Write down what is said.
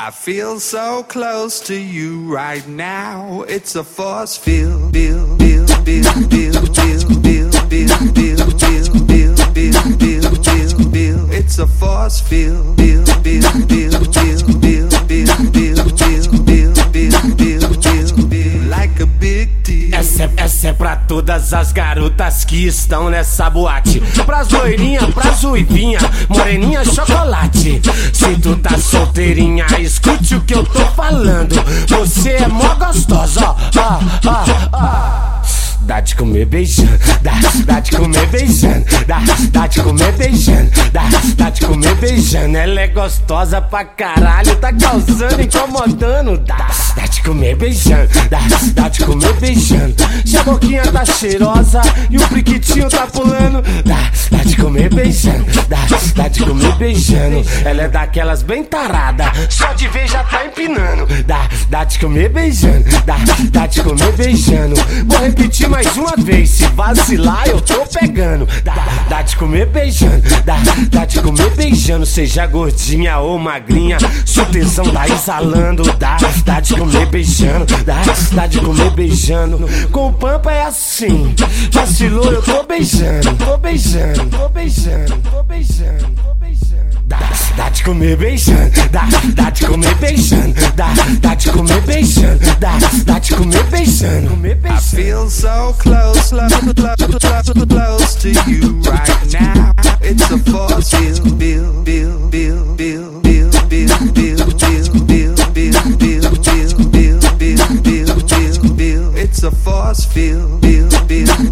I feel so close to you right now. It's a force field, feel, feel, feel, feel, feel, feel, feel, feel, feel, feel, feel, feel, feel, feel. It's a force field, feel, feel, feel, feel, feel, feel, feel, feel, feel, feel, feel, feel, like a big deal. Essa é pra todas as garotas que estão nessa boate, pras loirinha, pras uivinha, moreninha, chocolate. Se tu tá solteirinha, escute o que eu tô falando. Você é mó gostosa, ó. Dá de comer beijando, dá de comer beijando, dá de comer beijando, dá de comer beijando. Ela é gostosa pra caralho, tá causando, incomodando. Dá de comer beijando, dá de comer beijando. Se a boquinha tá cheirosa e o priquitinho tá pulando, dá de comer beijando, dá de comer beijando. Ela é daquelas bem tarada, só de ver já tá empinando. Dá de comer beijando, dá de comer beijando. Vou repetir mais uma vez, se vacilar eu tô pegando. Dá de comer beijando, dá de comer beijando. Seja gordinha ou magrinha, seu tesão tá exalando. Dá de comer beijando, dá de comer beijando. Com o Pampa é assim, vacilou eu tô beijando, tô beijando, tô beijando, tô beijando, tô beijando. Dá de comer beijando, dá de comer beijando, dá de comer beijando, dá de comer beijando. I feel so close, close to you right now. It's a force field, feel, feel, feel, feel, feel, feel, feel, feel, feel, feel, feel, feel, feel, feel, feel, feel. It's a force field, feel, feel,